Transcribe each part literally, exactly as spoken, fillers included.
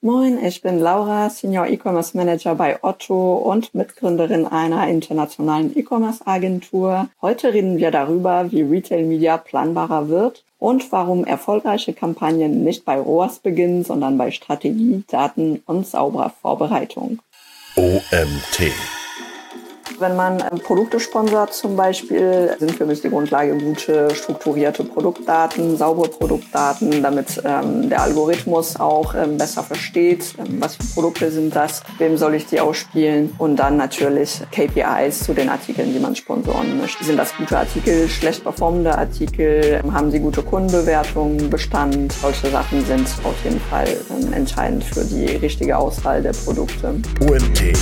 Moin, ich bin Laura, Senior E-Commerce Manager bei Otto und Mitgründerin einer internationalen E-Commerce-Agentur. Heute reden wir darüber, wie Retail Media planbarer wird und warum erfolgreiche Kampagnen nicht bei R O A S beginnen, sondern bei Strategie, Daten und sauberer Vorbereitung. O M T. Wenn man ähm, Produkte sponsert zum Beispiel, sind für mich die Grundlage gute, strukturierte Produktdaten, saubere Produktdaten, damit ähm, der Algorithmus auch ähm, besser versteht, ähm, was für Produkte sind das, wem soll ich die ausspielen und dann natürlich K P Is zu den Artikeln, die man sponsoren möchte. Sind das gute Artikel, schlecht performende Artikel, ähm, haben sie gute Kundenbewertungen, Bestand? Solche Sachen sind auf jeden Fall ähm, entscheidend für die richtige Auswahl der Produkte. O M T.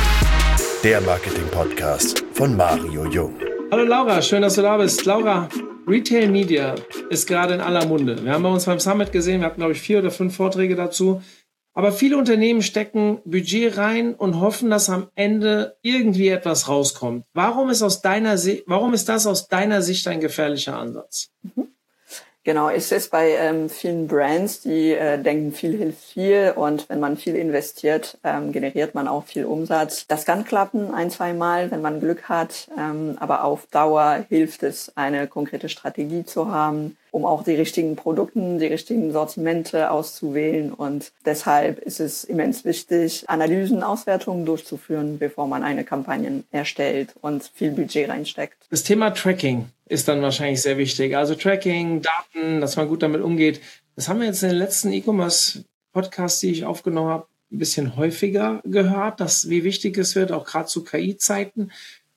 Der Marketing-Podcast von Mario Jung. Hallo Laura, schön, dass du da bist. Laura, Retail Media ist gerade in aller Munde. Wir haben bei uns beim Summit gesehen, wir hatten, glaube ich, vier oder fünf Vorträge dazu. Aber viele Unternehmen stecken Budget rein und hoffen, dass am Ende irgendwie etwas rauskommt. Warum ist, aus deiner Si- warum ist das aus deiner Sicht ein gefährlicher Ansatz? Mhm. Genau, es ist bei ähm, vielen Brands, die äh, denken, viel hilft viel und wenn man viel investiert, ähm, generiert man auch viel Umsatz. Das kann klappen ein, zwei Mal, wenn man Glück hat, ähm, aber auf Dauer hilft es, eine konkrete Strategie zu haben, um auch die richtigen Produkte, die richtigen Sortimente auszuwählen und deshalb ist es immens wichtig, Analysen, Auswertungen durchzuführen, bevor man eine Kampagne erstellt und viel Budget reinsteckt. Das Thema Tracking ist dann wahrscheinlich sehr wichtig. Also Tracking, Daten, dass man gut damit umgeht. Das haben wir jetzt in den letzten E-Commerce-Podcasts, die ich aufgenommen habe, ein bisschen häufiger gehört, dass wie wichtig es wird, auch gerade zu K I-Zeiten.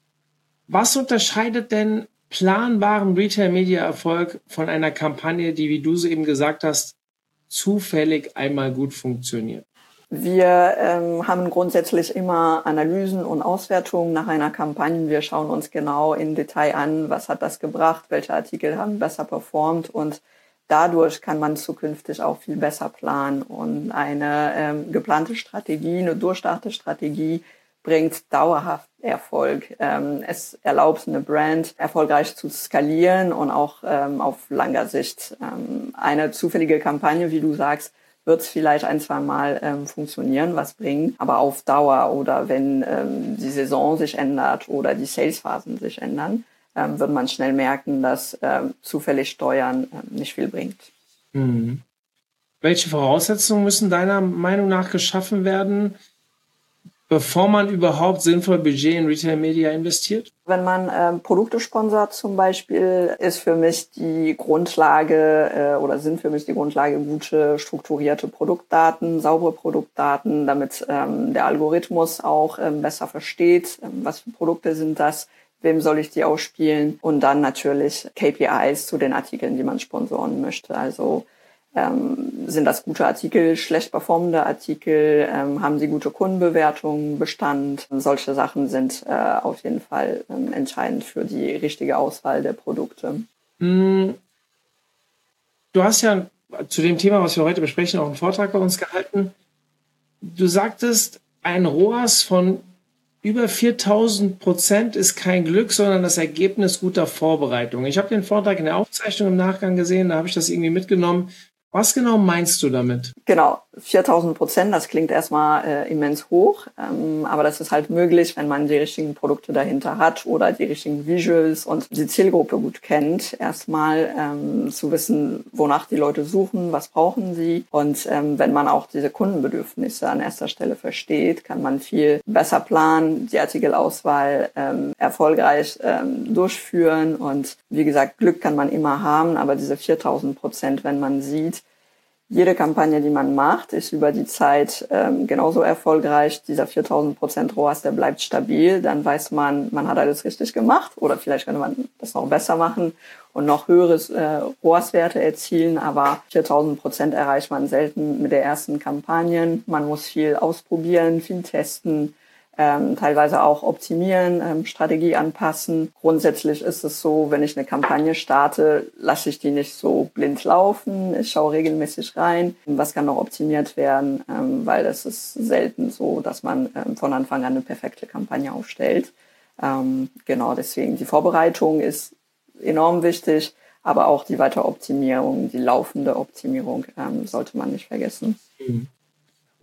Was unterscheidet denn planbaren Retail-Media-Erfolg von einer Kampagne, die, wie du es eben gesagt hast, zufällig einmal gut funktioniert? Wir ähm, haben grundsätzlich immer Analysen und Auswertungen nach einer Kampagne. Wir schauen uns genau im Detail an, was hat das gebracht, welche Artikel haben besser performt und dadurch kann man zukünftig auch viel besser planen. Und eine ähm, geplante Strategie, eine durchdachte Strategie bringt dauerhaft Erfolg. Ähm, es erlaubt eine Brand erfolgreich zu skalieren und auch ähm, auf langer Sicht. Ähm, eine zufällige Kampagne, wie du sagst, wird es vielleicht ein, zwei Mal ähm, funktionieren, was bringen, aber auf Dauer oder wenn ähm, die Saison sich ändert oder die Salesphasen sich ändern, ähm, wird man schnell merken, dass ähm, zufällig Steuern ähm, nicht viel bringt. Mhm. Welche Voraussetzungen müssen deiner Meinung nach geschaffen werden, bevor man überhaupt sinnvoll Budget in Retail Media investiert? Wenn man ähm, Produkte sponsert zum Beispiel, ist für mich die Grundlage äh, oder sind für mich die Grundlage gute, strukturierte Produktdaten, saubere Produktdaten, damit ähm, der Algorithmus auch ähm, besser versteht, ähm, was für Produkte sind das, wem soll ich die ausspielen und dann natürlich K P Is zu den Artikeln, die man sponsoren möchte. Also Ähm, sind das gute Artikel, schlecht performende Artikel, ähm, haben sie gute Kundenbewertungen, Bestand. Solche Sachen sind äh, auf jeden Fall ähm, entscheidend für die richtige Auswahl der Produkte. Du hast ja zu dem Thema, was wir heute besprechen, auch einen Vortrag bei uns gehalten. Du sagtest, ein R O A S von über viertausend Prozent ist kein Glück, sondern das Ergebnis guter Vorbereitung. Ich habe den Vortrag in der Aufzeichnung im Nachgang gesehen, da habe ich das irgendwie mitgenommen. Was genau meinst du damit? Genau, viertausend Prozent, das klingt erstmal äh, immens hoch, ähm, aber das ist halt möglich, wenn man die richtigen Produkte dahinter hat oder die richtigen Visuals und die Zielgruppe gut kennt. Erstmal ähm, zu wissen, wonach die Leute suchen, was brauchen sie und ähm, wenn man auch diese Kundenbedürfnisse an erster Stelle versteht, kann man viel besser planen, die Artikelauswahl ähm, erfolgreich ähm, durchführen und wie gesagt, Glück kann man immer haben, aber diese viertausend Prozent, wenn man sieht, jede Kampagne, die man macht, ist über die Zeit ähm, genauso erfolgreich. Dieser viertausend Prozent R O A S, der bleibt stabil. Dann weiß man, man hat alles richtig gemacht oder vielleicht könnte man das noch besser machen und noch höhere äh, R O A S-Werte erzielen. Aber viertausend Prozent erreicht man selten mit der ersten Kampagne. Man muss viel ausprobieren, viel testen. Ähm, teilweise auch optimieren, ähm, Strategie anpassen. Grundsätzlich ist es so, wenn ich eine Kampagne starte, lasse ich die nicht so blind laufen. Ich schaue regelmäßig rein, was kann noch optimiert werden, ähm, weil es ist selten so, dass man ähm, von Anfang an eine perfekte Kampagne aufstellt. Ähm, genau, deswegen die Vorbereitung ist enorm wichtig, aber auch die weitere Optimierung, die laufende Optimierung ähm, sollte man nicht vergessen. Mhm.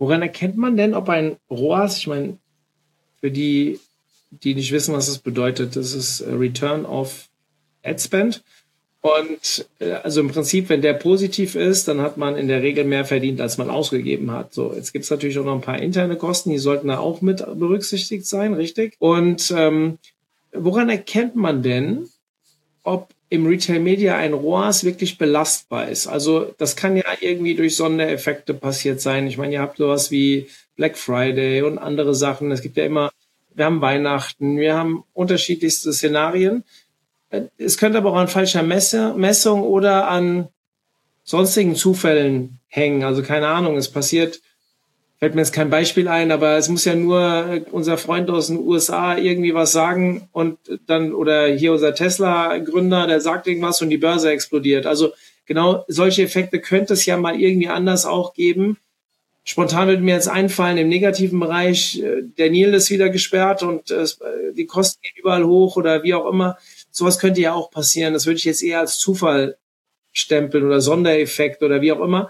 Woran erkennt man denn, ob ein R O A S, ich meine, für die, die nicht wissen, was das bedeutet, das ist Return of Ad Spend. Und äh, also im Prinzip, wenn der positiv ist, dann hat man in der Regel mehr verdient, als man ausgegeben hat. So, jetzt gibt's natürlich auch noch ein paar interne Kosten, die sollten da auch mit berücksichtigt sein, richtig? Und ähm, woran erkennt man denn, ob im Retail Media ein R O A S wirklich belastbar ist? Also das kann ja irgendwie durch Sondereffekte passiert sein. Ich meine, ihr habt sowas wie Black Friday und andere Sachen. Es gibt ja immer, wir haben Weihnachten, wir haben unterschiedlichste Szenarien. Es könnte aber auch an falscher Messe, Messung oder an sonstigen Zufällen hängen. Also keine Ahnung, es passiert, fällt mir jetzt kein Beispiel ein, aber es muss ja nur unser Freund aus den U S A irgendwie was sagen und dann, oder hier unser Tesla-Gründer, der sagt irgendwas und die Börse explodiert. Also genau solche Effekte könnte es ja mal irgendwie anders auch geben. Spontan würde mir jetzt einfallen, im negativen Bereich, der Nil ist wieder gesperrt und es, die Kosten gehen überall hoch oder wie auch immer. Sowas könnte ja auch passieren. Das würde ich jetzt eher als Zufall stempeln oder Sondereffekt oder wie auch immer.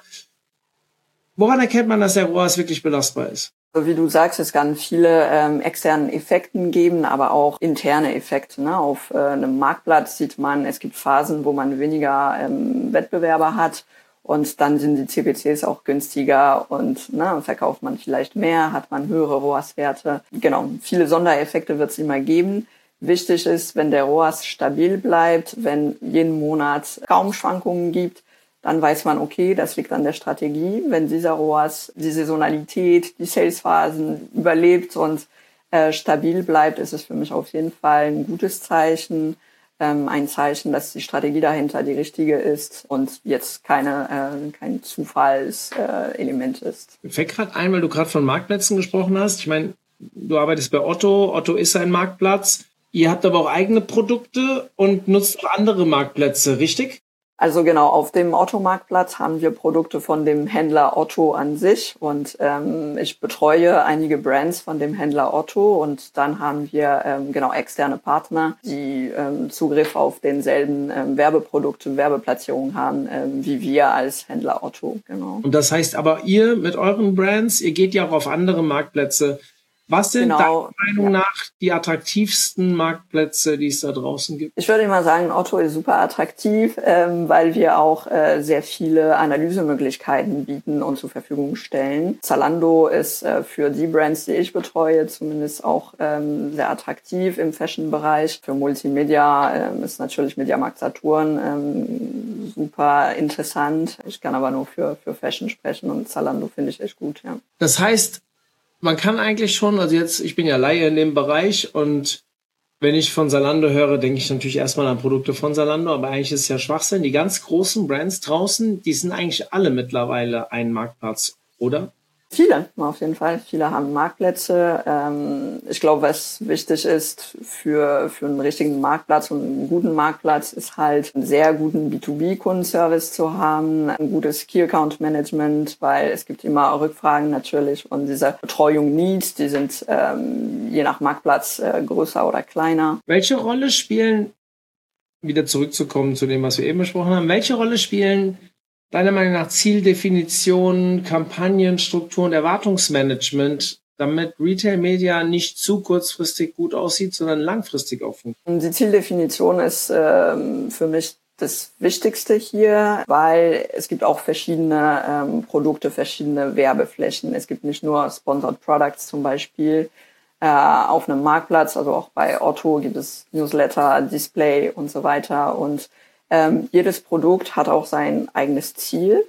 Woran erkennt man, dass der R O A S wirklich belastbar ist? So wie du sagst, es kann viele ähm, externe Effekte geben, aber auch interne Effekte. Ne? Auf äh, einem Marktplatz sieht man, es gibt Phasen, wo man weniger ähm, Wettbewerber hat und dann sind die C P Cs auch günstiger und ne, verkauft man vielleicht mehr, hat man höhere R O A S-Werte. Genau, viele Sondereffekte wird es immer geben. Wichtig ist, wenn der R O A S stabil bleibt, wenn jeden Monat kaum Schwankungen gibt, dann weiß man, okay, das liegt an der Strategie. Wenn dieser R O A S die Saisonalität, die Salesphasen überlebt und äh, stabil bleibt, ist es für mich auf jeden Fall ein gutes Zeichen. Ähm, ein Zeichen, dass die Strategie dahinter die richtige ist und jetzt keine äh, kein Zufallselement äh, ist. Mir fällt gerade ein, weil du gerade von Marktplätzen gesprochen hast. Ich meine, du arbeitest bei Otto. Otto ist ein Marktplatz. Ihr habt aber auch eigene Produkte und nutzt auch andere Marktplätze, richtig? Also genau, auf dem Otto-Marktplatz haben wir Produkte von dem Händler Otto an sich und ähm, ich betreue einige Brands von dem Händler Otto und dann haben wir ähm, genau externe Partner, die ähm, Zugriff auf denselben ähm, Werbeprodukte, Werbeplatzierungen haben, ähm, wie wir als Händler Otto. Genau. Und das heißt aber, ihr mit euren Brands, ihr geht ja auch auf andere Marktplätze. Was sind genau, deiner Meinung nach die attraktivsten Marktplätze, die es da draußen gibt? Ich würde immer sagen, Otto ist super attraktiv, ähm, weil wir auch äh, sehr viele Analysemöglichkeiten bieten und zur Verfügung stellen. Zalando ist äh, für die Brands, die ich betreue, zumindest auch ähm, sehr attraktiv im Fashion-Bereich. Für Multimedia ähm, ist natürlich Mediamarkt Saturn ähm, super interessant. Ich kann aber nur für, für Fashion sprechen und Zalando finde ich echt gut, ja. Das heißt, man kann eigentlich schon, also jetzt, ich bin ja Laie in dem Bereich und wenn ich von Zalando höre, denke ich natürlich erstmal an Produkte von Zalando, aber eigentlich ist es ja Schwachsinn. Die ganz großen Brands draußen, die sind eigentlich alle mittlerweile ein Marktplatz, oder? Viele, auf jeden Fall. Viele haben Marktplätze. Ähm, ich glaube, was wichtig ist für, für einen richtigen Marktplatz und einen guten Marktplatz ist halt einen sehr guten B zwei B-Kundenservice zu haben, ein gutes Key-Account-Management, weil es gibt immer Rückfragen natürlich und diese Betreuung Needs, die sind ähm, je nach Marktplatz äh, größer oder kleiner. Welche Rolle spielen, wieder zurückzukommen zu dem, was wir eben besprochen haben, welche Rolle spielen deiner Meinung nach Zieldefinition, Kampagnenstruktur und Erwartungsmanagement, damit Retail Media nicht zu kurzfristig gut aussieht, sondern langfristig auch funktioniert? Die Zieldefinition ist ähm, für mich das Wichtigste hier, weil es gibt auch verschiedene ähm, Produkte, verschiedene Werbeflächen. Es gibt nicht nur Sponsored Products zum Beispiel äh, auf einem Marktplatz, also auch bei Otto gibt es Newsletter, Display und so weiter und Ähm, jedes Produkt hat auch sein eigenes Ziel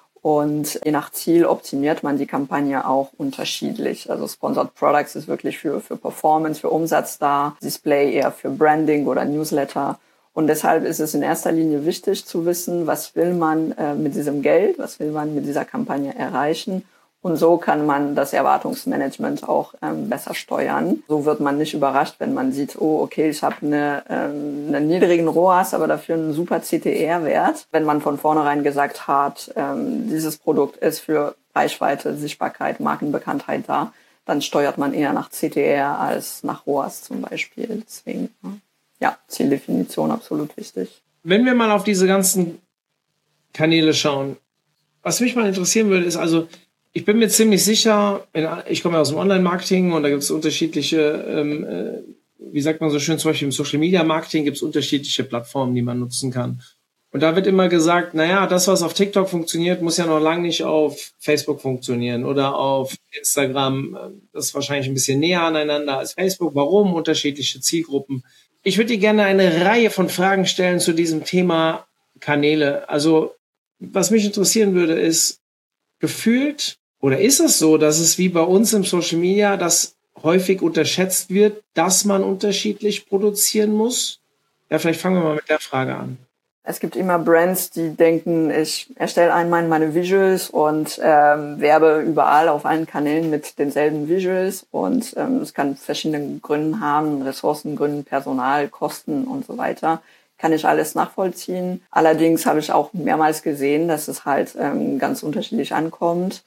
und je nach Ziel optimiert man die Kampagne auch unterschiedlich. Also Sponsored Products ist wirklich für, für Performance, für Umsatz da, Display eher für Branding oder Newsletter. Und deshalb ist es in erster Linie wichtig zu wissen, was will man äh, mit diesem Geld, was will man mit dieser Kampagne erreichen. Und so kann man das Erwartungsmanagement auch ähm, besser steuern. So wird man nicht überrascht, wenn man sieht, oh, okay, ich habe eine, ähm, einen niedrigen R O A S, aber dafür einen super C T R-Wert. Wenn man von vornherein gesagt hat, ähm, dieses Produkt ist für Reichweite, Sichtbarkeit, Markenbekanntheit da, dann steuert man eher nach C T R als nach R O A S zum Beispiel. Deswegen, ja, Zieldefinition absolut wichtig. Wenn wir mal auf diese ganzen Kanäle schauen, was mich mal interessieren würde, ist also, Ich bin mir ziemlich sicher, ich komme ja aus dem Online-Marketing und da gibt es unterschiedliche, ähm, wie sagt man so schön, zum Beispiel im Social-Media-Marketing gibt es unterschiedliche Plattformen, die man nutzen kann. Und da wird immer gesagt, naja, das, was auf TikTok funktioniert, muss ja noch lange nicht auf Facebook funktionieren oder auf Instagram. Das ist wahrscheinlich ein bisschen näher aneinander als Facebook. Warum? Unterschiedliche Zielgruppen. Ich würde dir gerne eine Reihe von Fragen stellen zu diesem Thema Kanäle. Also, was mich interessieren würde, ist gefühlt, oder ist es so, dass es wie bei uns im Social Media, dass häufig unterschätzt wird, dass man unterschiedlich produzieren muss? Ja, vielleicht fangen wir mal mit der Frage an. Es gibt immer Brands, die denken, ich erstelle einmal meine Visuals und ähm, werbe überall auf allen Kanälen mit denselben Visuals. Und ähm, es kann verschiedene Gründe haben, Ressourcengründe, Personal, Kosten und so weiter. Kann ich alles nachvollziehen. Allerdings habe ich auch mehrmals gesehen, dass es halt ähm, ganz unterschiedlich ankommt.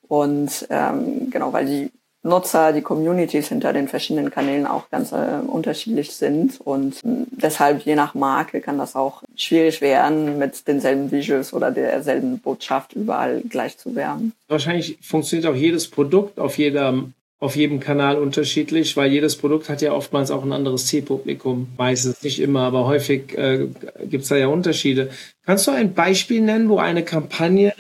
Und ähm, genau, weil die Nutzer, die Communities hinter den verschiedenen Kanälen auch ganz äh, unterschiedlich sind und äh, deshalb je nach Marke kann das auch schwierig werden, mit denselben Visuals oder derselben Botschaft überall gleich zu werben. Wahrscheinlich funktioniert auch jedes Produkt auf jedem, auf jedem Kanal unterschiedlich, weil jedes Produkt hat ja oftmals auch ein anderes Zielpublikum. Meistens, nicht immer, aber häufig äh, gibt es da ja Unterschiede. Kannst du ein Beispiel nennen, wo eine Kampagne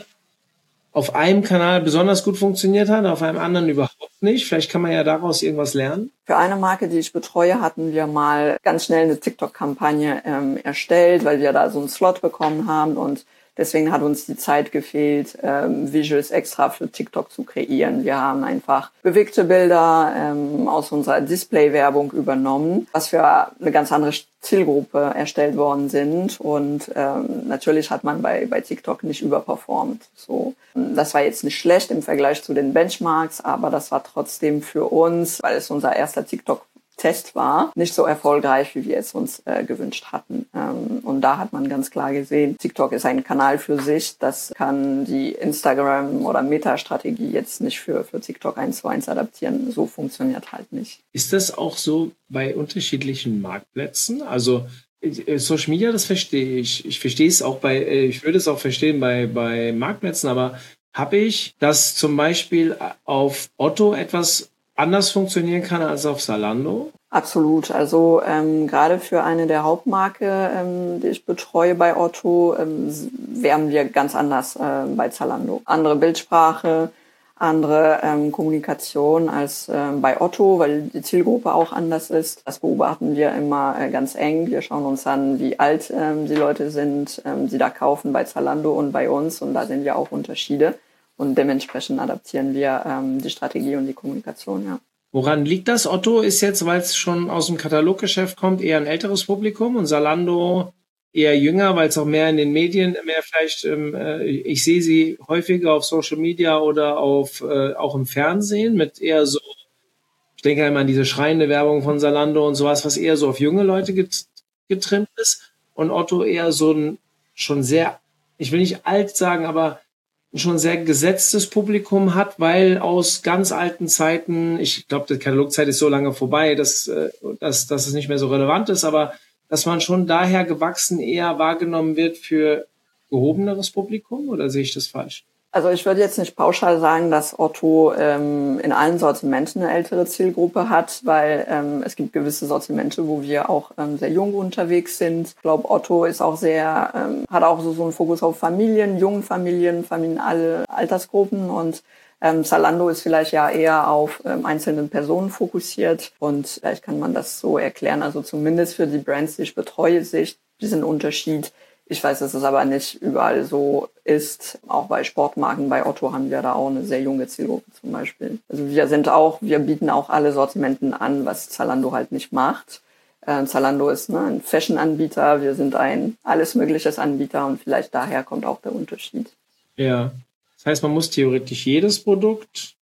auf einem Kanal besonders gut funktioniert hat, auf einem anderen überhaupt nicht? Vielleicht kann man ja daraus irgendwas lernen. Für eine Marke, die ich betreue, hatten wir mal ganz schnell eine TikTok-Kampagne ähm, erstellt, weil wir da so einen Slot bekommen haben und deswegen hat uns die Zeit gefehlt, ähm, Visuals extra für TikTok zu kreieren. Wir haben einfach bewegte Bilder ähm, aus unserer Display-Werbung übernommen, was für eine ganz andere Zielgruppe erstellt worden sind. Und ähm, natürlich hat man bei, bei TikTok nicht überperformt. So, das war jetzt nicht schlecht im Vergleich zu den Benchmarks, aber das war trotzdem für uns, weil es unser erster TikTok Test war, nicht so erfolgreich, wie wir es uns äh, gewünscht hatten. Ähm, und da hat man ganz klar gesehen, TikTok ist ein Kanal für sich. Das kann die Instagram- oder Meta-Strategie jetzt nicht für, für TikTok eins zu eins adaptieren. So funktioniert halt nicht. Ist das auch so bei unterschiedlichen Marktplätzen? Also Social Media, das verstehe ich. Ich verstehe es auch bei, ich würde es auch verstehen bei, bei Marktplätzen, aber habe ich, dass zum Beispiel auf Otto etwas anders funktionieren kann als auf Zalando? Absolut. Also ähm, gerade für eine der Hauptmarke, ähm, die ich betreue bei Otto, ähm, werben wir ganz anders äh, bei Zalando. Andere Bildsprache, andere ähm, Kommunikation als äh, bei Otto, weil die Zielgruppe auch anders ist. Das beobachten wir immer äh, ganz eng. Wir schauen uns an, wie alt ähm, die Leute sind, ähm, die da kaufen bei Zalando und bei uns. Und da sehen wir auch Unterschiede. Und dementsprechend adaptieren wir ähm, die Strategie und die Kommunikation, ja. Woran liegt das? Otto ist jetzt, weil es schon aus dem Kataloggeschäft kommt, eher ein älteres Publikum und Zalando eher jünger, weil es auch mehr in den Medien, mehr vielleicht, ähm, ich sehe sie häufiger auf Social Media oder auf äh, auch im Fernsehen mit eher so, ich denke einmal an diese schreiende Werbung von Zalando und sowas, was eher so auf junge Leute get- getrimmt ist und Otto eher so ein schon sehr, ich will nicht alt sagen, aber schon sehr gesetztes Publikum hat, weil aus ganz alten Zeiten, ich glaube, die Katalogzeit ist so lange vorbei, dass, dass, dass es nicht mehr so relevant ist, aber dass man schon daher gewachsen eher wahrgenommen wird für gehobeneres Publikum, oder sehe ich das falsch? Also ich würde jetzt nicht pauschal sagen, dass Otto ähm, in allen Sortimenten eine ältere Zielgruppe hat, weil ähm, es gibt gewisse Sortimente, wo wir auch ähm, sehr jung unterwegs sind. Ich glaube, Otto ist auch sehr, ähm, hat auch so, so einen Fokus auf Familien, jungen Familien, Familien alle Altersgruppen und ähm, Zalando ist vielleicht ja eher auf ähm, einzelnen Personen fokussiert und vielleicht kann man das so erklären. Also zumindest für die Brands, die ich betreue, sehe ich diesen Unterschied. Ich weiß, dass es aber nicht überall so ist. Auch bei Sportmarken, bei Otto haben wir da auch eine sehr junge Zielgruppe zum Beispiel. Also wir sind auch, wir bieten auch alle Sortimenten an, was Zalando halt nicht macht. Äh, Zalando ist ne, ein Fashion-Anbieter, wir sind ein alles mögliches Anbieter und vielleicht daher kommt auch der Unterschied. Ja, das heißt, man muss theoretisch jedes Produkt,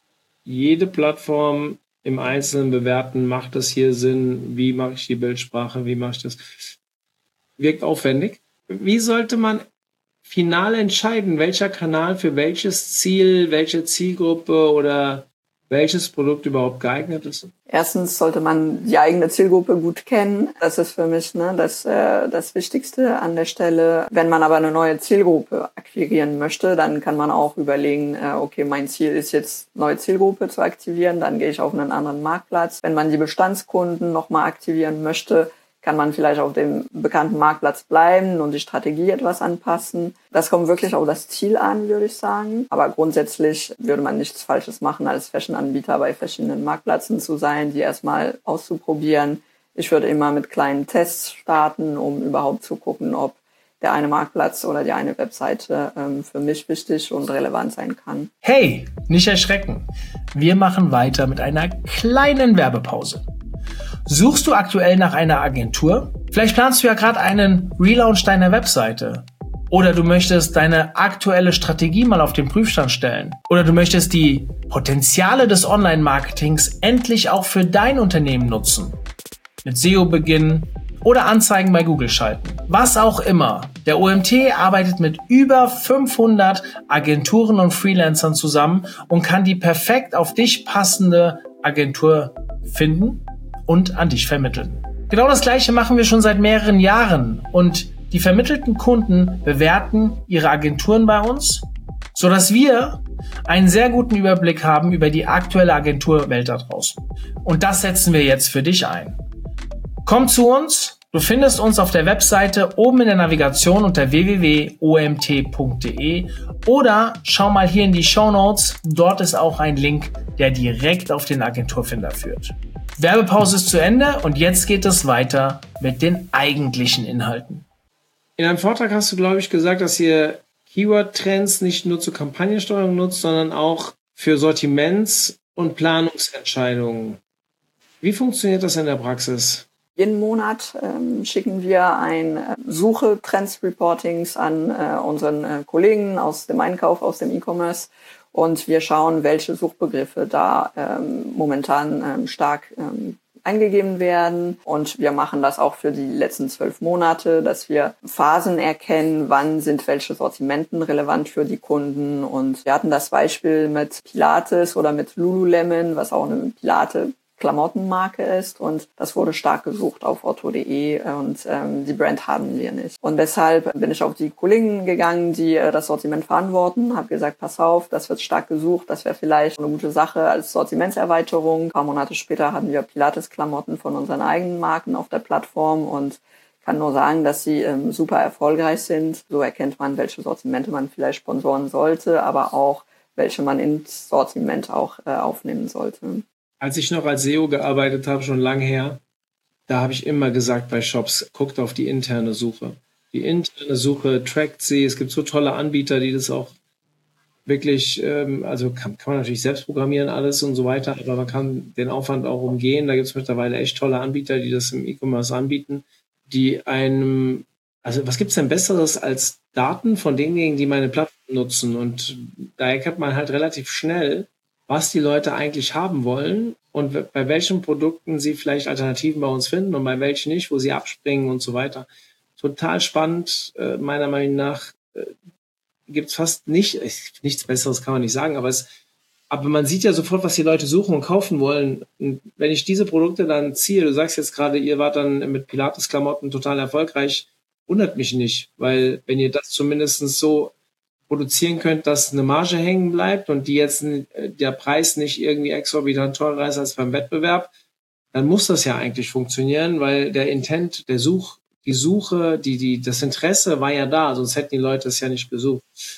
jede Plattform im Einzelnen bewerten. Macht das hier Sinn? Wie mache ich die Bildsprache? Wie mache ich das? Wirkt aufwendig. Wie sollte man final entscheiden, welcher Kanal für welches Ziel, welche Zielgruppe oder welches Produkt überhaupt geeignet ist? Erstens sollte man die eigene Zielgruppe gut kennen. Das ist für mich ne, das, äh, das Wichtigste an der Stelle. Wenn man aber eine neue Zielgruppe akquirieren möchte, dann kann man auch überlegen, äh, okay, mein Ziel ist jetzt, neue Zielgruppe zu aktivieren, dann gehe ich auf einen anderen Marktplatz. Wenn man die Bestandskunden nochmal aktivieren möchte, kann man vielleicht auf dem bekannten Marktplatz bleiben und die Strategie etwas anpassen. Das kommt wirklich auf das Ziel an, würde ich sagen. Aber grundsätzlich würde man nichts Falsches machen, als Fashion-Anbieter bei verschiedenen Marktplätzen zu sein, die erstmal auszuprobieren. Ich würde immer mit kleinen Tests starten, um überhaupt zu gucken, ob der eine Marktplatz oder die eine Webseite ähm, für mich wichtig und relevant sein kann. Hey, nicht erschrecken. Wir machen weiter mit einer kleinen Werbepause. Suchst du aktuell nach einer Agentur? Vielleicht planst du ja gerade einen Relaunch deiner Webseite. Oder du möchtest deine aktuelle Strategie mal auf den Prüfstand stellen. Oder du möchtest die Potenziale des Online-Marketings endlich auch für dein Unternehmen nutzen. Mit S E O beginnen oder Anzeigen bei Google schalten. Was auch immer. Der O M T arbeitet mit über fünfhundert Agenturen und Freelancern zusammen und kann die perfekt auf dich passende Agentur finden und an dich vermitteln. Genau das Gleiche machen wir schon seit mehreren Jahren und die vermittelten Kunden bewerten ihre Agenturen bei uns, sodass wir einen sehr guten Überblick haben über die aktuelle Agenturwelt da draußen. Und das setzen wir jetzt für dich ein. Komm zu uns, du findest uns auf der Webseite oben in der Navigation unter w w w punkt o m t punkt d e oder schau mal hier in die Shownotes, dort ist auch ein Link, der direkt auf den Agenturfinder führt. Werbepause ist zu Ende und jetzt geht es weiter mit den eigentlichen Inhalten. In einem Vortrag hast du, glaube ich, gesagt, dass ihr Keyword-Trends nicht nur zur Kampagnensteuerung nutzt, sondern auch für Sortiments- und Planungsentscheidungen. Wie funktioniert das in der Praxis? Jeden Monat ähm, schicken wir ein äh, Suche-Trends-Reportings an äh, unseren äh, Kollegen aus dem Einkauf, aus dem E-Commerce. Und wir schauen, welche Suchbegriffe da ähm, momentan ähm, stark ähm, eingegeben werden. Und wir machen das auch für die letzten zwölf Monate, dass wir Phasen erkennen, wann sind welche Sortimenten relevant für die Kunden. Und wir hatten das Beispiel mit Pilates oder mit Lululemon, was auch eine Pilate Klamottenmarke ist, und das wurde stark gesucht auf otto punkt de und ähm, die Brand haben wir nicht. Und deshalb bin ich auf die Kollegen gegangen, die äh, das Sortiment verantworten, habe gesagt, pass auf, das wird stark gesucht, das wäre vielleicht eine gute Sache als Sortimentserweiterung. Ein paar Monate später hatten wir Pilates-Klamotten von unseren eigenen Marken auf der Plattform und kann nur sagen, dass sie ähm, super erfolgreich sind. So erkennt man, welche Sortimente man vielleicht sponsoren sollte, aber auch welche man ins Sortiment auch äh, aufnehmen sollte. Als ich noch als S E O gearbeitet habe, schon lange her, da habe ich immer gesagt bei Shops, guckt auf die interne Suche. Die interne Suche trackt sie. Es gibt so tolle Anbieter, die das auch wirklich, ähm, also kann, kann man natürlich selbst programmieren alles und so weiter, aber man kann den Aufwand auch umgehen. Da gibt es mittlerweile echt tolle Anbieter, die das im E-Commerce anbieten, die einem, also was gibt's denn Besseres als Daten von denjenigen, die meine Plattform nutzen? Und da erkennt man halt relativ schnell, was die Leute eigentlich haben wollen und bei welchen Produkten sie vielleicht Alternativen bei uns finden und bei welchen nicht, wo sie abspringen und so weiter. Total spannend, äh, meiner Meinung nach äh, gibt es fast nicht, nichts Besseres kann man nicht sagen, aber es, aber man sieht ja sofort, was die Leute suchen und kaufen wollen. Und wenn ich diese Produkte dann ziehe, du sagst jetzt gerade, ihr wart dann mit Pilates-Klamotten total erfolgreich, wundert mich nicht, weil wenn ihr das zumindest so produzieren könnt, dass eine Marge hängen bleibt und die jetzt der Preis nicht irgendwie exorbitant teurer ist als beim Wettbewerb, dann muss das ja eigentlich funktionieren, weil der Intent, der Such, die Suche, die, die, das Interesse war ja da, sonst hätten die Leute es ja nicht gesucht.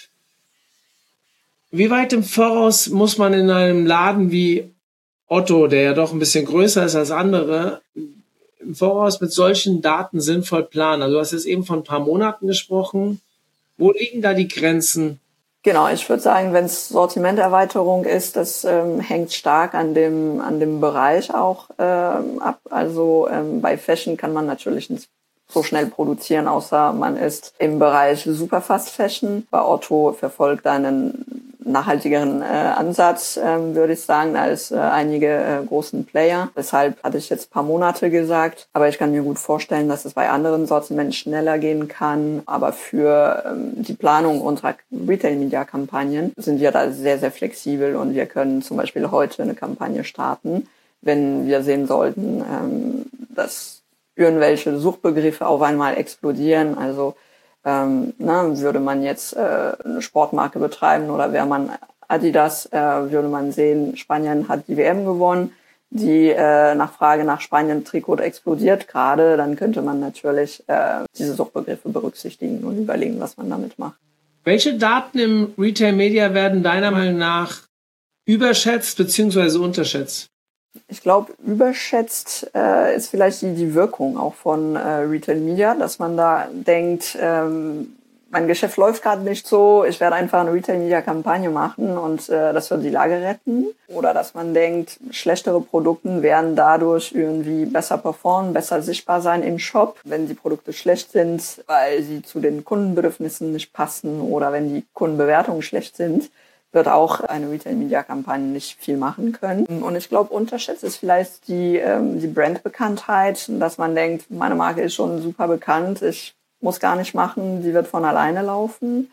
Wie weit im Voraus muss man in einem Laden wie Otto, der ja doch ein bisschen größer ist als andere, im Voraus mit solchen Daten sinnvoll planen? Also du hast jetzt eben von ein paar Monaten gesprochen. Wo liegen da die Grenzen? Genau, ich würde sagen, wenn es Sortimenterweiterung ist, das ähm, hängt stark an dem an dem Bereich auch ähm, ab. Also ähm, bei Fashion kann man natürlich nicht so schnell produzieren, außer man ist im Bereich Super Fast Fashion. Bei Otto verfolgt einen nachhaltigeren äh, Ansatz, ähm, würde ich sagen, als äh, einige äh, großen Player. Deshalb hatte ich jetzt ein paar Monate gesagt, aber ich kann mir gut vorstellen, dass es bei anderen Sortimenten schneller gehen kann. Aber für ähm, die Planung unserer Retail-Media-Kampagnen sind wir da sehr, sehr flexibel und wir können zum Beispiel heute eine Kampagne starten, wenn wir sehen sollten, ähm, dass irgendwelche Suchbegriffe auf einmal explodieren. Also ähm, na, würde man jetzt äh, eine Sportmarke betreiben oder wäre man Adidas, äh, würde man sehen, Spanien hat die W M gewonnen, die äh, Nachfrage nach Spanien-Trikot explodiert gerade, dann könnte man natürlich äh, diese Suchbegriffe berücksichtigen und überlegen, was man damit macht. Welche Daten im Retail-Media werden deiner Meinung nach überschätzt bzw. unterschätzt? Ich glaube, überschätzt äh, ist vielleicht die, die Wirkung auch von äh, Retail Media, dass man da denkt, ähm, mein Geschäft läuft gerade nicht so, ich werde einfach eine Retail Media Kampagne machen und äh, das wird die Lage retten. Oder dass man denkt, schlechtere Produkte werden dadurch irgendwie besser performen, besser sichtbar sein im Shop, wenn die Produkte schlecht sind, weil sie zu den Kundenbedürfnissen nicht passen oder wenn die Kundenbewertungen schlecht sind, wird auch eine Retail-Media-Kampagne nicht viel machen können. Und ich glaube, unterschätzt ist vielleicht die, ähm, die Brandbekanntheit, dass man denkt, meine Marke ist schon super bekannt, ich muss gar nicht machen, die wird von alleine laufen.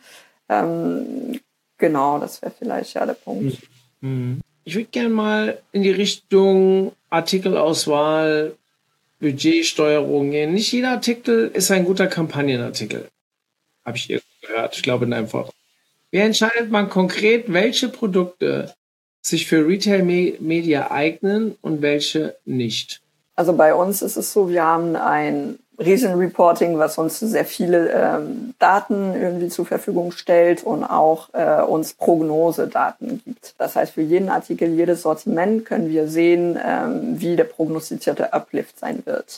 Ähm, genau, das wäre vielleicht ja der Punkt. Ich würde gerne mal in die Richtung Artikelauswahl, Budgetsteuerung gehen. Nicht jeder Artikel ist ein guter Kampagnenartikel. Habe ich irgendwo gehört. Ich glaube in einem Forum. Wie entscheidet man konkret, welche Produkte sich für Retail-Media eignen und welche nicht? Also bei uns ist es so, wir haben ein Riesen-Reporting, was uns sehr viele ähm, Daten irgendwie zur Verfügung stellt und auch äh, uns Prognosedaten gibt. Das heißt, für jeden Artikel, jedes Sortiment können wir sehen, ähm, wie der prognostizierte Uplift sein wird.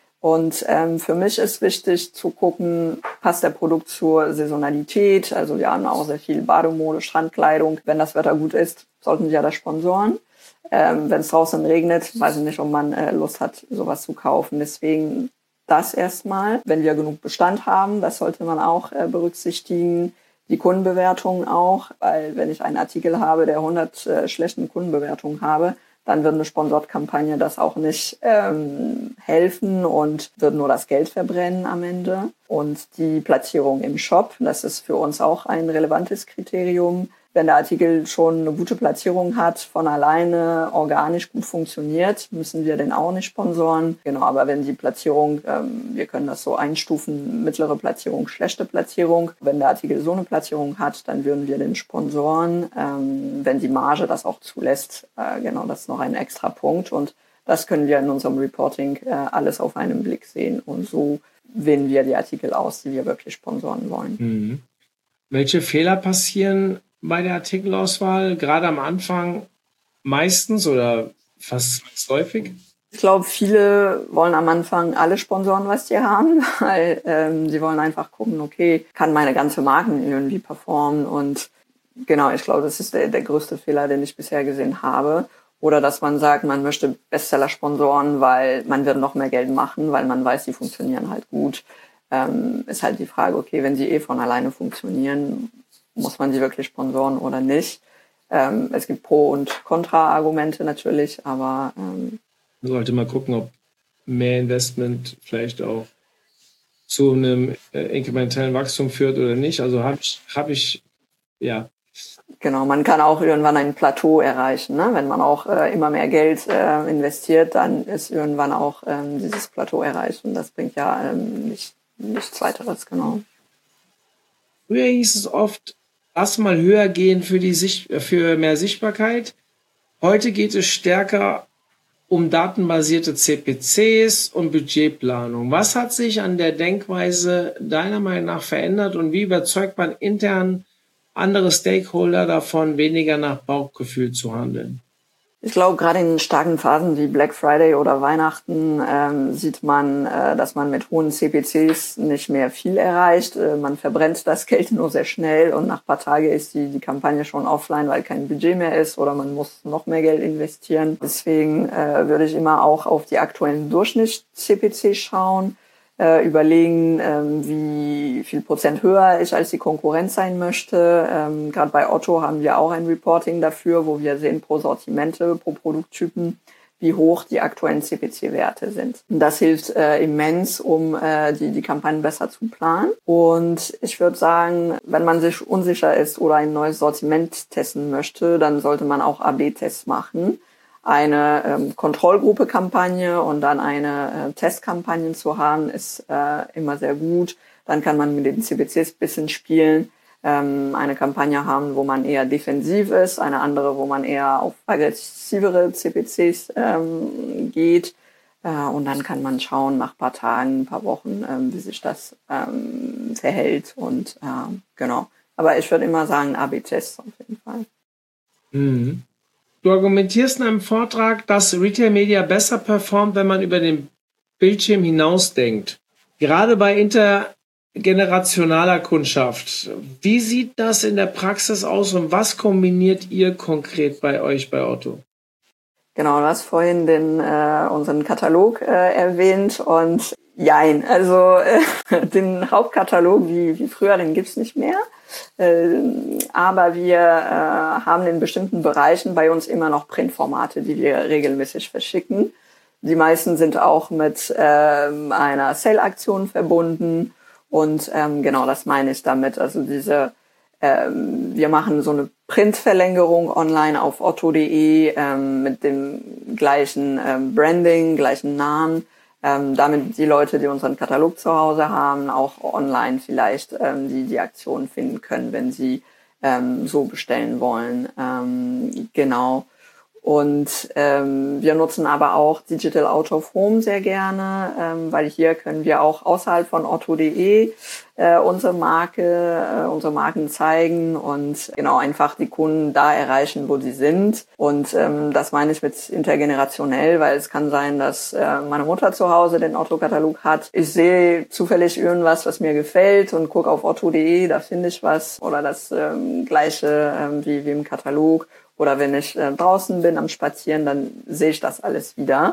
Und ähm, für mich ist wichtig zu gucken, passt der Produkt zur Saisonalität. Also wir haben auch sehr viel Bademode, Strandkleidung. Wenn das Wetter gut ist, sollten wir das sponsoren. Ähm, wenn es draußen regnet, weiß ich nicht, ob man äh, Lust hat, sowas zu kaufen. Deswegen das erstmal. Wenn wir genug Bestand haben, das sollte man auch äh, berücksichtigen. Die Kundenbewertungen auch, weil wenn ich einen Artikel habe, der hundert äh, schlechten Kundenbewertungen habe, dann wird eine Sponsorkampagne das auch nicht ähm, helfen und wird nur das Geld verbrennen am Ende. Und die Platzierung im Shop, das ist für uns auch ein relevantes Kriterium. Wenn der Artikel schon eine gute Platzierung hat, von alleine organisch gut funktioniert, müssen wir den auch nicht sponsoren. Genau, aber wenn die Platzierung, ähm, wir können das so einstufen, mittlere Platzierung, schlechte Platzierung. Wenn der Artikel so eine Platzierung hat, dann würden wir den sponsoren, ähm, wenn die Marge das auch zulässt. Äh, genau, das ist noch ein extra Punkt. Und das können wir in unserem Reporting äh, alles auf einen Blick sehen. Und so wählen wir die Artikel aus, die wir wirklich sponsoren wollen. Mhm. Welche Fehler passieren bei der Artikelauswahl, gerade am Anfang meistens oder fast häufig? Ich glaube, viele wollen am Anfang alle sponsoren, was die haben, weil ähm, sie wollen einfach gucken, okay, kann meine ganze Marke irgendwie performen? Und genau, ich glaube, das ist der, der größte Fehler, den ich bisher gesehen habe. Oder dass man sagt, man möchte Bestseller sponsoren, weil man wird noch mehr Geld machen, weil man weiß, die funktionieren halt gut. Ähm, ist halt die Frage, okay, wenn sie eh von alleine funktionieren, muss man sie wirklich sponsoren oder nicht? Ähm, es gibt Pro- und Kontra-Argumente natürlich, aber ähm, man sollte mal gucken, ob mehr Investment vielleicht auch zu einem äh, inkrementellen Wachstum führt oder nicht. Also habe ich, hab ich, ja. Genau, man kann auch irgendwann ein Plateau erreichen. Ne? Wenn man auch äh, immer mehr Geld äh, investiert, dann ist irgendwann auch ähm, dieses Plateau erreicht. Und das bringt ja ähm, nicht, nichts weiteres, genau. Früher hieß es oft, lass mal höher gehen für, die Sicht, für mehr Sichtbarkeit. Heute geht es stärker um datenbasierte C P Cs und Budgetplanung. Was hat sich an der Denkweise deiner Meinung nach verändert und wie überzeugt man intern andere Stakeholder davon, weniger nach Bauchgefühl zu handeln? Ich glaube, gerade in starken Phasen wie Black Friday oder Weihnachten ähm, sieht man, äh, dass man mit hohen C P Cs nicht mehr viel erreicht. Äh, man verbrennt das Geld nur sehr schnell und nach ein paar Tagen ist die, die Kampagne schon offline, weil kein Budget mehr ist oder man muss noch mehr Geld investieren. Deswegen äh, würde ich immer auch auf die aktuellen Durchschnitts-C P C schauen. äh, überlegen, ähm, wie viel Prozent höher ich als die Konkurrenz sein möchte. Ähm, Gerade bei Otto haben wir auch ein Reporting dafür, wo wir sehen pro Sortimente, pro Produkttypen, wie hoch die aktuellen C P C-Werte sind. Und das hilft äh, immens, um äh, die, die Kampagnen besser zu planen. Und ich würde sagen, wenn man sich unsicher ist oder ein neues Sortiment testen möchte, dann sollte man auch A B Tests machen. Eine ähm, Kontrollgruppe-Kampagne und dann eine äh, Testkampagne zu haben, ist äh, immer sehr gut. Dann kann man mit den C P Cs ein bisschen spielen. Ähm, eine Kampagne haben, wo man eher defensiv ist, eine andere, wo man eher auf aggressivere C P Cs ähm, geht. Äh, und dann kann man schauen nach ein paar Tagen, ein paar Wochen, ähm, wie sich das ähm, verhält. Und äh, genau. Aber ich würde immer sagen, A B-Tests auf jeden Fall. Mhm. Du argumentierst in einem Vortrag, dass Retail Media besser performt, wenn man über den Bildschirm hinausdenkt. Gerade bei intergenerationaler Kundschaft. Wie sieht das in der Praxis aus und was kombiniert ihr konkret bei euch bei Otto? Genau, du hast vorhin den, äh, unseren Katalog äh, erwähnt und jein, also äh, den Hauptkatalog wie, wie früher, den gibt's nicht mehr. Äh, aber wir äh, haben in bestimmten Bereichen bei uns immer noch Printformate, die wir regelmäßig verschicken. Die meisten sind auch mit äh, einer Sale-Aktion verbunden und ähm, genau das meine ich damit. Also diese, ähm, wir machen so eine Printverlängerung online auf otto punkt de ähm, mit dem gleichen ähm, Branding, gleichen Namen. Ähm, damit die Leute, die unseren Katalog zu Hause haben, auch online vielleicht ähm, die, die Aktion finden können, wenn sie ähm, so bestellen wollen. Ähm, genau. Und ähm, wir nutzen aber auch Digital Out of Home sehr gerne, ähm, weil hier können wir auch außerhalb von otto punkt de äh, unsere Marke, äh, unsere Marken zeigen und genau einfach die Kunden da erreichen, wo sie sind. Und ähm, das meine ich mit intergenerationell, weil es kann sein, dass äh, meine Mutter zu Hause den Otto-Katalog hat. Ich sehe zufällig irgendwas, was mir gefällt und gucke auf otto punkt de, da finde ich was oder das ähm, gleiche ähm, wie, wie im Katalog. Oder wenn ich äh, draußen bin am Spazieren, dann sehe ich das alles wieder.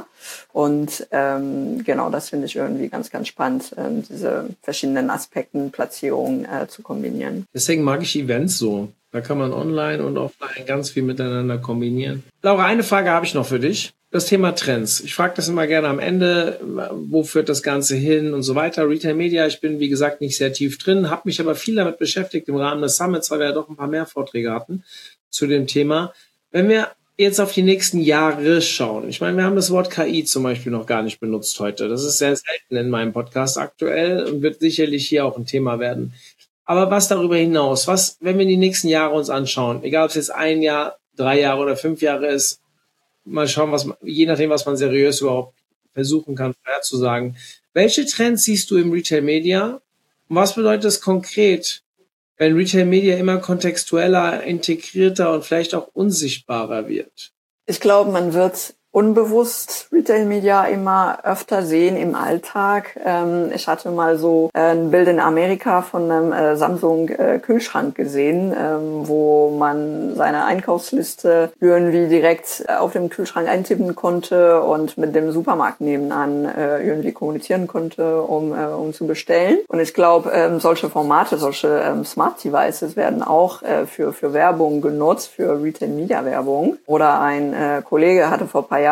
Und ähm, genau, das finde ich irgendwie ganz, ganz spannend, ähm, diese verschiedenen Aspekten, Platzierungen äh, zu kombinieren. Deswegen mag ich Events so. Da kann man online und offline ganz viel miteinander kombinieren. Laura, eine Frage habe ich noch für dich. Das Thema Trends. Ich frage das immer gerne am Ende, wo führt das Ganze hin und so weiter. Retail Media, ich bin wie gesagt nicht sehr tief drin, habe mich aber viel damit beschäftigt im Rahmen des Summits, weil wir ja doch ein paar mehr Vorträge hatten zu dem Thema. Wenn wir jetzt auf die nächsten Jahre schauen, ich meine, wir haben das Wort K I zum Beispiel noch gar nicht benutzt heute. Das ist sehr selten in meinem Podcast aktuell und wird sicherlich hier auch ein Thema werden. Aber was darüber hinaus, was, wenn wir die nächsten Jahre uns anschauen, egal ob es jetzt ein Jahr, drei Jahre oder fünf Jahre ist, mal schauen, was man, je nachdem, was man seriös überhaupt versuchen kann, vorherzusagen. Welche Trends siehst du im Retail Media? Und was bedeutet das konkret, wenn Retail Media immer kontextueller, integrierter und vielleicht auch unsichtbarer wird? Ich glaube, man wird unbewusst Retail Media immer öfter sehen im Alltag. Ähm, ich hatte mal so ein Bild in Amerika von einem äh, Samsung äh, Kühlschrank gesehen, ähm, wo man seine Einkaufsliste irgendwie direkt auf dem Kühlschrank eintippen konnte und mit dem Supermarkt nebenan äh, irgendwie kommunizieren konnte, um, äh, um zu bestellen. Und ich glaube, ähm, solche Formate, solche ähm, Smart Devices werden auch äh, für, für Werbung genutzt, für Retail Media Werbung. Oder ein äh, Kollege hatte vor ein paar Jahre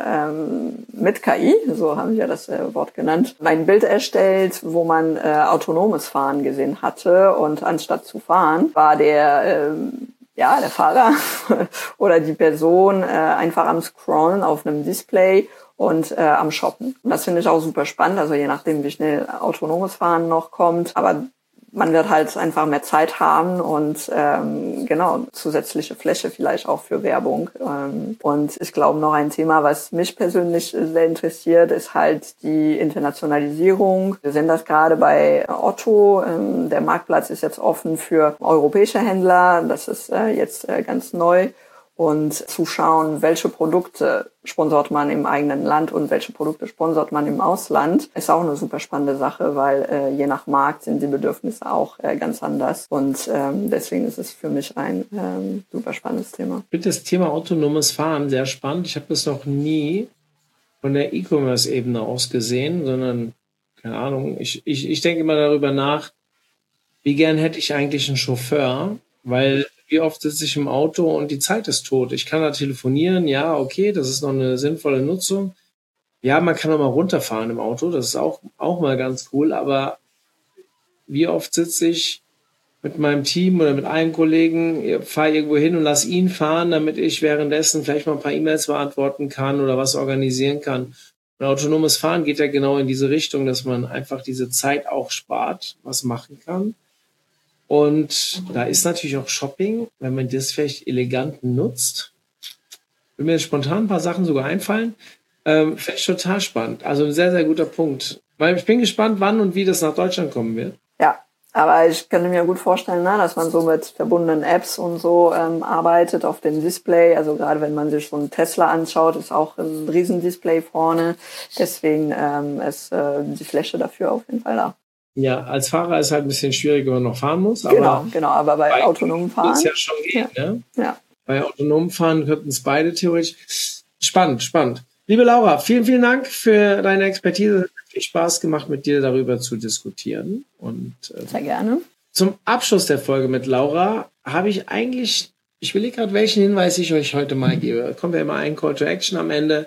ähm, mit K I, so haben wir das äh, Wort genannt, ein Bild erstellt, wo man äh, autonomes Fahren gesehen hatte und anstatt zu fahren, war der ähm, ja der Fahrer oder die Person äh, einfach am Scrollen auf einem Display und äh, am Shoppen. Und das finde ich auch super spannend, also je nachdem, wie schnell autonomes Fahren noch kommt, aber man wird halt einfach mehr Zeit haben und ähm, genau, zusätzliche Fläche vielleicht auch für Werbung. Ähm, und ich glaube, noch ein Thema, was mich persönlich sehr interessiert, ist halt die Internationalisierung. Wir sehen das gerade bei Otto. Ähm, der Marktplatz ist jetzt offen für europäische Händler. Das ist äh, jetzt äh, ganz neu. Und zu schauen, welche Produkte sponsort man im eigenen Land und welche Produkte sponsort man im Ausland, ist auch eine super spannende Sache, weil äh, je nach Markt sind die Bedürfnisse auch äh, ganz anders. Und ähm, deswegen ist es für mich ein ähm, super spannendes Thema. Ich finde das Thema autonomes Fahren sehr spannend. Ich habe das noch nie von der E-Commerce-Ebene aus gesehen, sondern keine Ahnung, ich, ich, ich denke immer darüber nach, wie gern hätte ich eigentlich einen Chauffeur, weil wie oft sitze ich im Auto und die Zeit ist tot. Ich kann da telefonieren, ja, okay, das ist noch eine sinnvolle Nutzung. Ja, man kann auch mal runterfahren im Auto, das ist auch, auch mal ganz cool, aber wie oft sitze ich mit meinem Team oder mit einem Kollegen, fahre irgendwo hin und lass ihn fahren, damit ich währenddessen vielleicht mal ein paar E-Mails beantworten kann oder was organisieren kann. Und autonomes Fahren geht ja genau in diese Richtung, dass man einfach diese Zeit auch spart, was machen kann. Und da ist natürlich auch Shopping, wenn man das vielleicht elegant nutzt. Will mir jetzt spontan ein paar Sachen sogar einfallen. Ähm, Finde ich total spannend. Also ein sehr, sehr guter Punkt. Weil ich bin gespannt, wann und wie das nach Deutschland kommen wird. Ja, aber ich könnte mir gut vorstellen, ne, dass man so mit verbundenen Apps und so ähm, arbeitet auf dem Display. Also gerade wenn man sich so einen Tesla anschaut, ist auch ein Riesendisplay vorne. Deswegen ähm, ist äh, die Fläche dafür auf jeden Fall da. Ja, als Fahrer ist halt ein bisschen schwieriger, wenn man noch fahren muss. Aber genau, genau, aber bei, bei autonomem Fahren. Es ja schon gehen, ja. ne? Ja. Bei autonomem Fahren könnten es beide theoretisch. Spannend, spannend. Liebe Laura, vielen, vielen Dank für deine Expertise. Es hat viel Spaß gemacht, mit dir darüber zu diskutieren. Und äh, sehr gerne. Zum Abschluss der Folge mit Laura habe ich eigentlich, ich will gerade, welchen Hinweis ich euch heute mal gebe. Da kommt ja immer ein Call to Action am Ende.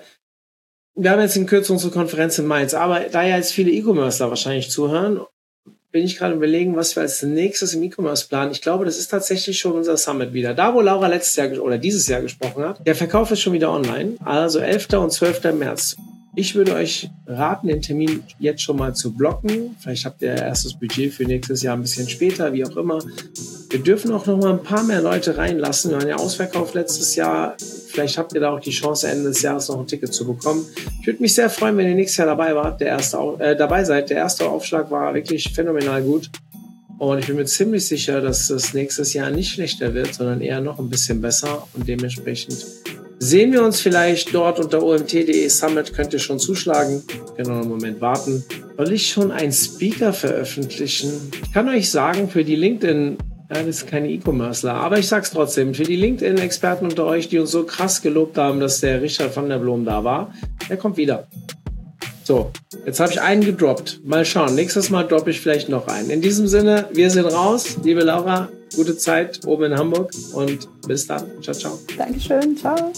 Wir haben jetzt in Kürze unsere Konferenz in Mainz, aber da ja jetzt viele E-Commercer wahrscheinlich zuhören, bin ich gerade überlegen, was wir als nächstes im E-Commerce planen. Ich glaube, das ist tatsächlich schon unser Summit wieder. Da, wo Laura letztes Jahr oder dieses Jahr gesprochen hat, der Verkauf ist schon wieder online. Also elfter und zwölfter März. Ich würde euch raten, den Termin jetzt schon mal zu blocken. Vielleicht habt ihr erstes Budget für nächstes Jahr ein bisschen später, wie auch immer. Wir dürfen auch noch mal ein paar mehr Leute reinlassen. Wir waren ja ausverkauft letztes Jahr. Vielleicht habt ihr da auch die Chance, Ende des Jahres noch ein Ticket zu bekommen. Ich würde mich sehr freuen, wenn ihr nächstes Jahr dabei wart, der erste, äh, dabei seid. Der erste Aufschlag war wirklich phänomenal gut. Und ich bin mir ziemlich sicher, dass das nächstes Jahr nicht schlechter wird, sondern eher noch ein bisschen besser. Und dementsprechend sehen wir uns vielleicht dort unter o m t punkt d e Summit. Könnt ihr schon zuschlagen. Könnt noch einen Moment warten. Soll ich schon einen Speaker veröffentlichen? Ich kann euch sagen, für die LinkedIn, ja, das ist keine E-Commercer, aber ich sag's trotzdem, für die LinkedIn-Experten unter euch, die uns so krass gelobt haben, dass der Richard van der Blom da war, der kommt wieder. So, jetzt habe ich einen gedroppt. Mal schauen, nächstes Mal droppe ich vielleicht noch einen. In diesem Sinne, wir sind raus. Liebe Laura, gute Zeit oben in Hamburg und bis dann. Ciao, ciao. Dankeschön, ciao.